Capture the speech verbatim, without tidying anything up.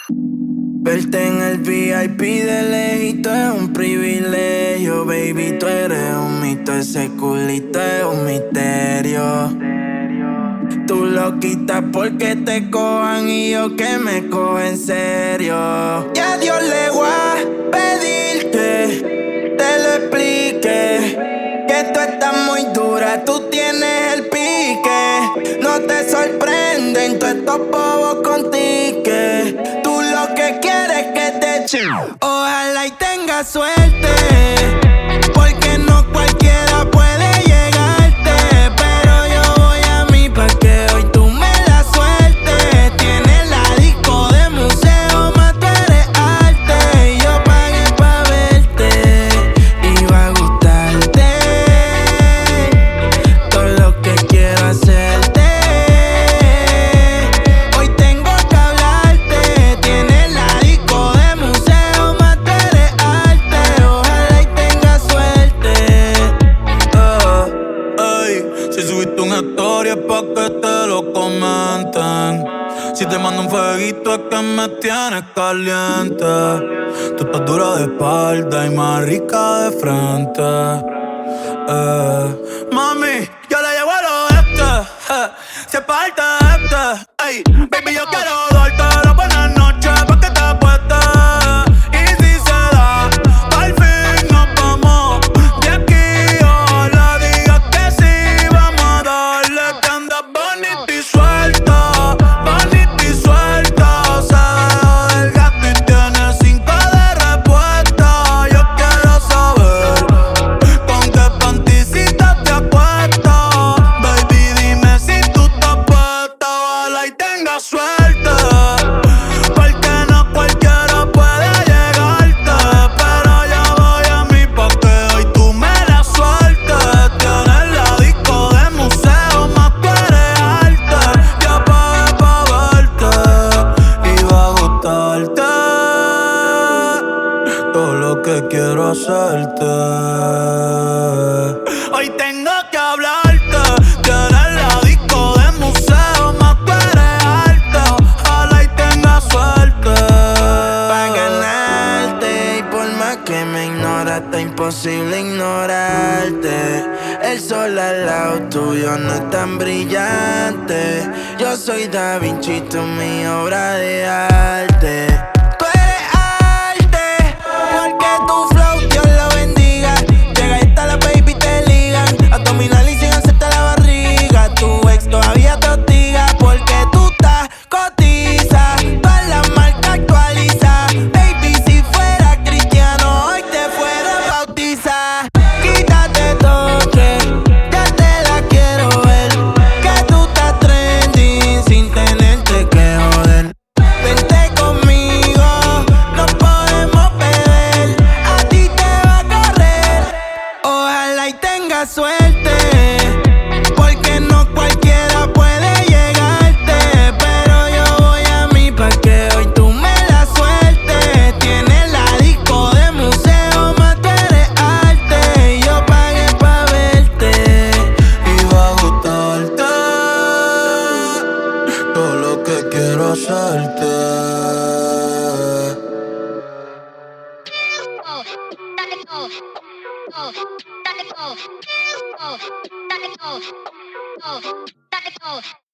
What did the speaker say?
Verte en el V I P de lejito es un privilegio, baby, tú eres un mito, ese culito es un misterio. Tú lo quitas porque te cojan y yo que me cojo en serio. Y a Dios le voy a pedir que te lo explique, que tú estás muy dura, tú tienes el pique. No te sorprenden todos estos bobos con tique. Tú lo que quieres es que te echen. Ojalá y tengas suerte, porque no cualquiera puede llegarte. Pero yo voy a mí pa' que hoy tú me la sueltes. Tienes la disco de museo, más tú eres arte. Y yo pagué pa' verte, y va a gustarte todo lo que quiero hacerte. Hoy tengo que hablarte. Tienes la disco de museo, más tú eres arte. Ojalá y tengas suerte. Oh, Ey, si subiste una historia es pa' que te lo comenten. Si te mando un fueguito es que me tienes caliente. Tú estás dura de espalda y más rica de frente. Eh, Mami, yo le llevo al oeste. eh, Si es parte de este. Ey, baby, yo quiero darte la buena noche pa' que te apuestes. Y si se da, al fin nos vamos de aquí. Ojalá digas que sí, vamos a darle. Que andas bonita y suelta, bonita y suelta. Se dejó del gato y tiene cinco de respuesta. Yo quiero saber con qué panticita te acuestas. Baby, dime si tú estás puesta. Ojalá y tengas suerte, porque no cualquiera puede llegarte. Pero yo voy a mí pa' que hoy tú me la sueltes. Tienes la disco de museo, más tú eres arte. Ya pagué pa' verte, y va a gustarte todo lo que quiero hacerte. Hoy tengo que hablarte. Tienes la disco de museo, más tú eres arte. Ojalá y tengas suerte. pa' ganarte. Y por más que me ignoras, está imposible ignorarte. El sol al lado tuyo no es tan brillante. Yo soy Da Vinci, tú mi obra de arte. Tú eres arte, porque tu flow Dios lo bendiga. Llega y está la baby, te ligan. Abdominal y sin hacerte la barriga. Tu ex todavía te hostiga, porque tú estás cotiza. Todas las marcas actualiza. Baby, si fuera cristiano, hoy te fuera a bautizar. Quítate toque, ya te la quiero ver. Que tú estás trending sin tenerte que joder. Vente conmigo, nos podemos beber. A ti te va a correr. Ojalá y tengas suerte, porque no cualquiera puede llegarte. Pero yo voy a mí pa' que hoy tú me la sueltes. Tienes la disco de museo, más tú eres arte. Y yo pagué pa' verte, Y va a gustarte todo lo que quiero hacerte. Oh, dale, oh, oh, dale, oh, oh, dale, oh, oh, dale, oh.